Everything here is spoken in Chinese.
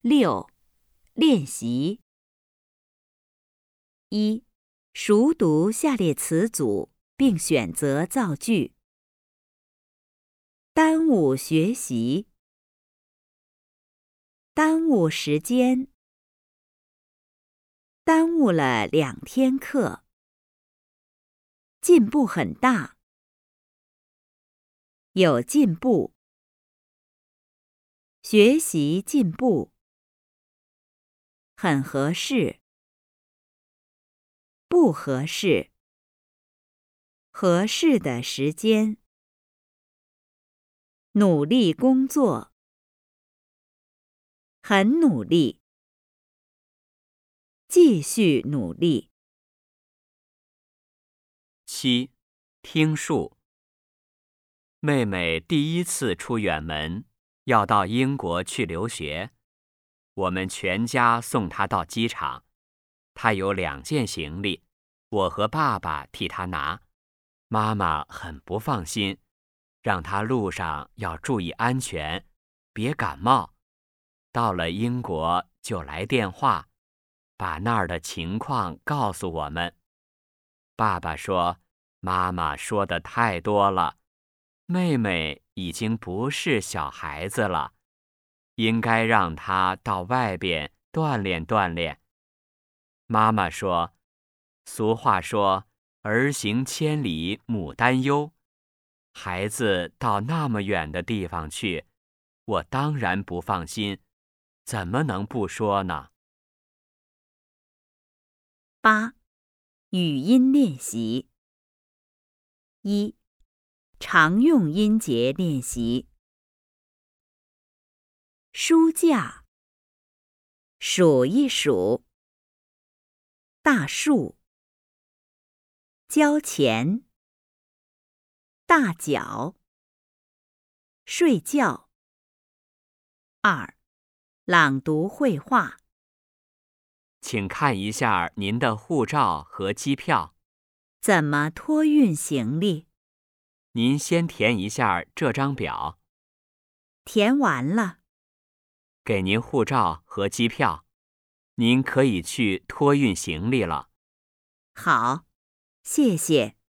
6. 练习。1. 熟读下列词组，并选择造句。耽误学习，耽误时间，耽误了2天课，进步很大，有进步，学习进步，很合适，不合适，合适的时间，努力工作，很努力，继续努力。 7. 听述。妹妹第一次出远门，要到英国去留学，我们全家送她到机场。她有2件行李，我和爸爸替她拿。妈妈很不放心，让她路上要注意安全，别感冒。到了英国就来电话，把那儿的情况告诉我们。爸爸说，妈妈说的太多了，妹妹已经不是小孩子了，应该让她到外边锻炼锻炼。妈妈说，俗话说，儿行千里母担忧，孩子到那么远的地方去，我当然不放心，怎么能不说呢 8. 语音练习。1. 常用音节练习。书架，数一数，大树，交钱，大脚，睡觉。2. 朗读绘画。 请看一下您的护照和机票。 怎么托运行李？ 您先填一下这张表。 填完了。 给您护照和机票，您可以去托运行李了。 好，谢谢。